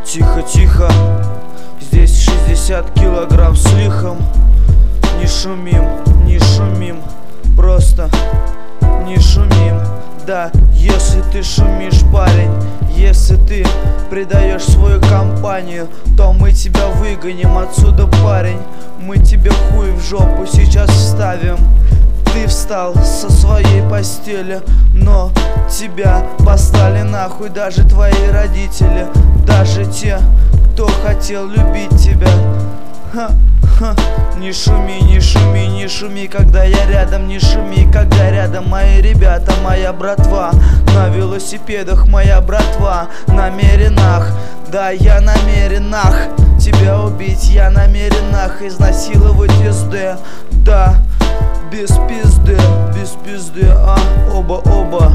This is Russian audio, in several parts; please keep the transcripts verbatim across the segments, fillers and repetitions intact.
Тихо-тихо, здесь шестьдесят килограмм с лихом. Не шумим, не шумим, просто не шумим. Да, если ты шумишь, парень, если ты предаешь свою компанию, то мы тебя выгоним отсюда, парень. Мы тебе хуй в жопу сейчас вставим. Ты встал со своей постели, но тебя послали нахуй даже твои родители, даже те, кто хотел любить тебя. Ха, ха. Не шуми, не шуми, не шуми, когда я рядом, не шуми, когда рядом мои ребята, моя братва. На велосипедах моя братва, намеренах, да, я намеренах тебя убить, я намеренах изнасиловать СД, да, без пизды, без пизды, а, оба-оба.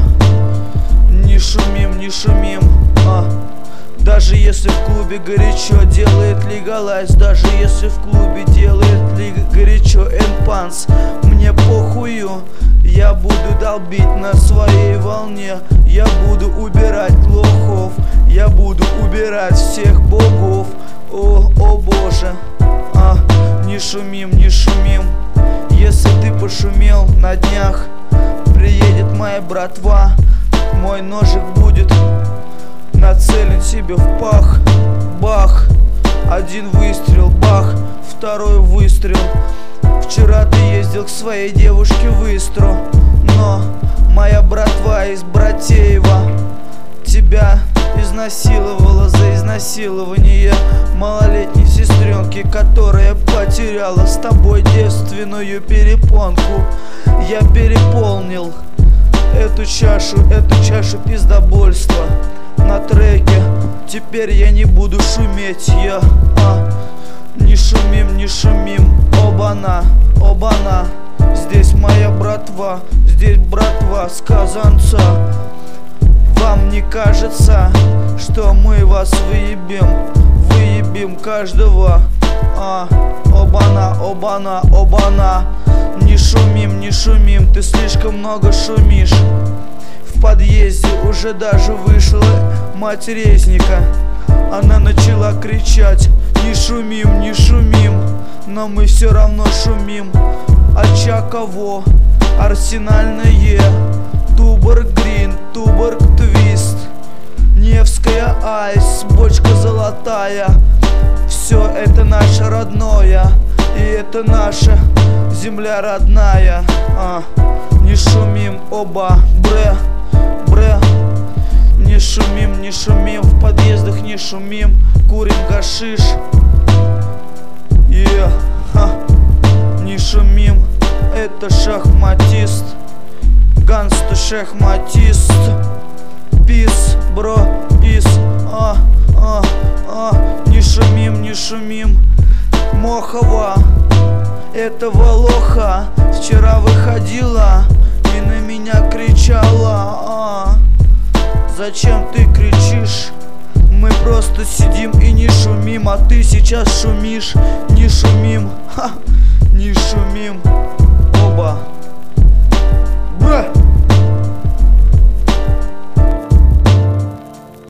Не шумим, не шумим, а. Даже если в клубе горячо, делает легалайз. Даже если в клубе делает ли горячо энпанс, мне похую, я буду долбить на своей волне. Я буду убирать лохов, я буду убирать всех богов. О, о боже, а, не шумим, не шумим. Если ты пошумел, на днях приедет моя братва. Мой ножик будет нацелен себе в пах. Бах, один выстрел, бах, второй выстрел. Вчера ты ездил к своей девушке в Истру, но моя братва из Братеева тебя изнасиловала за изнасилование малолетней сестренки, которая потеряла с тобой девственную перепонку. Я переполнил эту чашу, эту чашу пиздобольства на треке. Теперь я не буду шуметь, я, а, не шумим, не шумим, оба-на, оба-на. Здесь моя братва, здесь братва с Казанца. Вам не кажется, что мы вас выебем, выебем каждого, а, оба-на, оба-на, оба-на. Не шумим, не шумим, ты слишком много шумишь. В подъезде уже даже вышла мать Резника. Она начала кричать: не шумим, не шумим, но мы все равно шумим. Очаково, Арсенальное, Туборг Грин, Туборг Твист, Невская Айс, бочка золотая. Все это наше родное, и это наша земля родная. а, Не шумим, оба, бре, бре. Не шумим, не шумим, в подъездах не шумим, курим гашиш. Yeah, ха. Не шумим, это шахматист, ганста шахматист. Пис, бро, пис, а, а, а. Не шумим, не шумим, Мохова, этого лоха вчера выходила и на меня кричала. а. Зачем ты кричишь? Мы просто сидим и не шумим, а ты сейчас шумишь. Не шумим, ха, не шумим, оба. Бра!